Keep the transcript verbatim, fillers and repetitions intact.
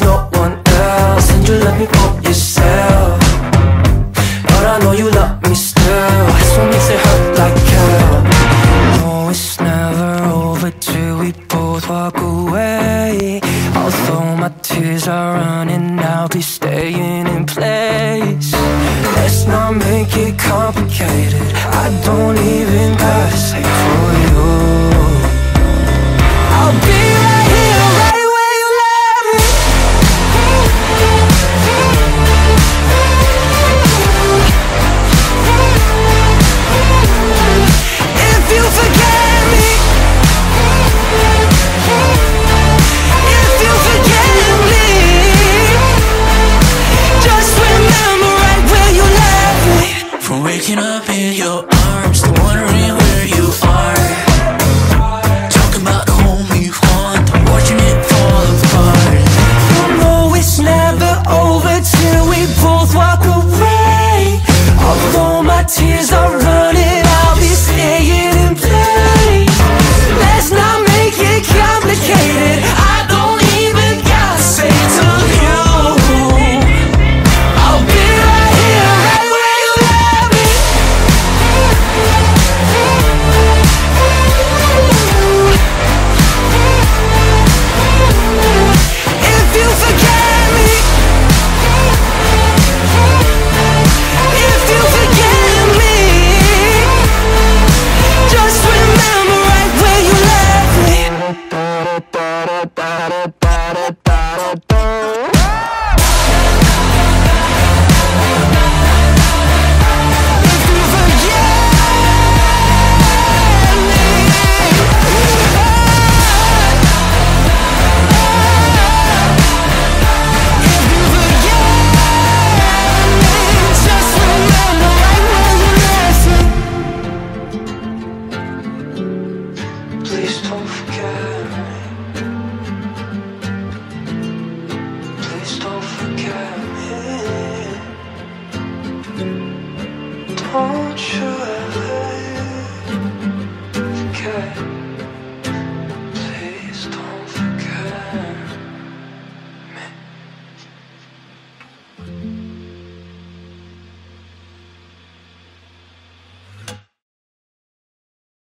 no one else, and you let me put yourself. But I know you love me still. This one makes it hurt like hell. No, it's never over till we both walk away. Although my tears are running out, please staying in place. Let's not make it complicated. I don't even gotta say for you. I'll be